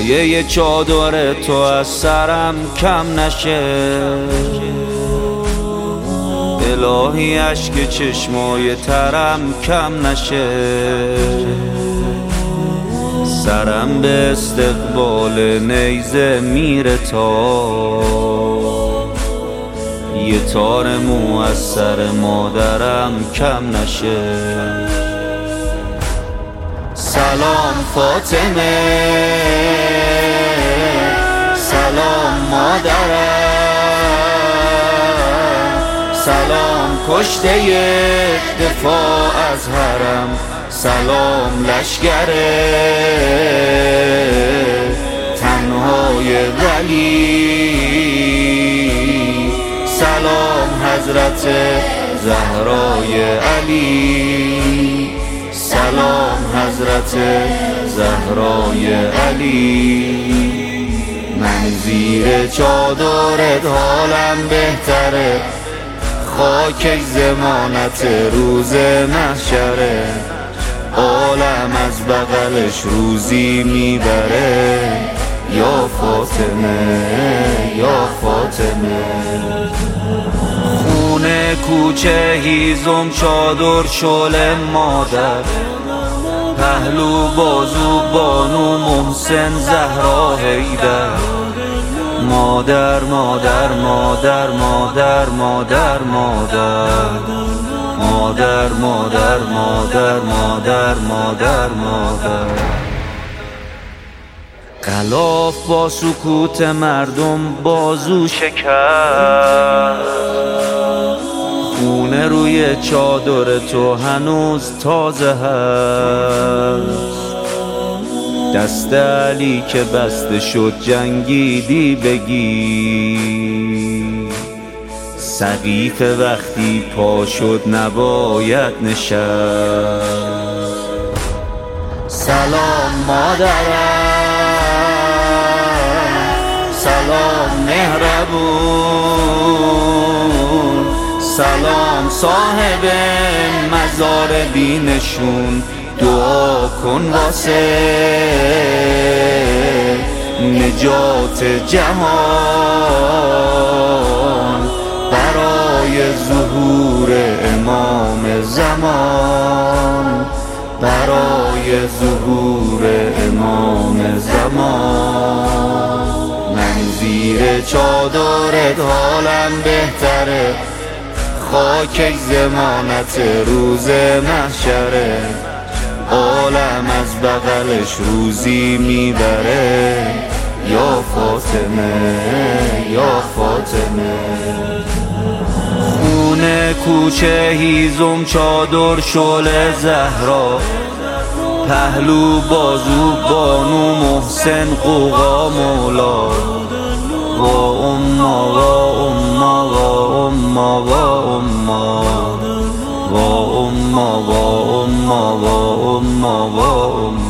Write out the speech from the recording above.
سایه چادر تو از سرم کم نشه، الهی اشک چشمای ترم کم نشه، سرم به استقبال نیزه میره تا یه تار مو از سر مادرم کم نشه. سلام فاطمه، سلام مادرم، سلام کشته دفاع از حرم، سلام لشگر تنهای ولی، سلام حضرت زهرای علی، سلام حضرت زهرای علی. من زیر چادرت حالم بهتره، خاک ضمانت روز محشره، عالم از بغلش روزی میبره، یا فاطمه یا فاطمه. خونه کوچه هیزم چادر شعله مادر، پهلو بازو بانو محسن زهرا حیدر، مادر مادر مادر مادر مادر مادر مادر مادر مادر مادر مادر مادر. غلاف با سکوت مردم بازو شکست، خونه روی چادر تو هنوز تازه هست، دست علی که بسته شد جنگیدی بگی، سقیف وقتی پا شد نباید نشست. سلام مادرم، سلام مهربون، سلام صاحب مزار بینشون، دعا کن واسه نجات جهان، برای ظهور امام زمان، برای ظهور امام زمان. من زیر چادرت حالم بهتره، خاک ضمانت روز محشره، عالم از بغلش روزی میبره، یا فاطمه یا فاطمه. خونه کوچه هیزم چادر شعله زهرا، پهلو بازو بانو محسن قوقا مولا، وا اما وا اما وا اما وا اما وا اما وا اما وا اما وا اما.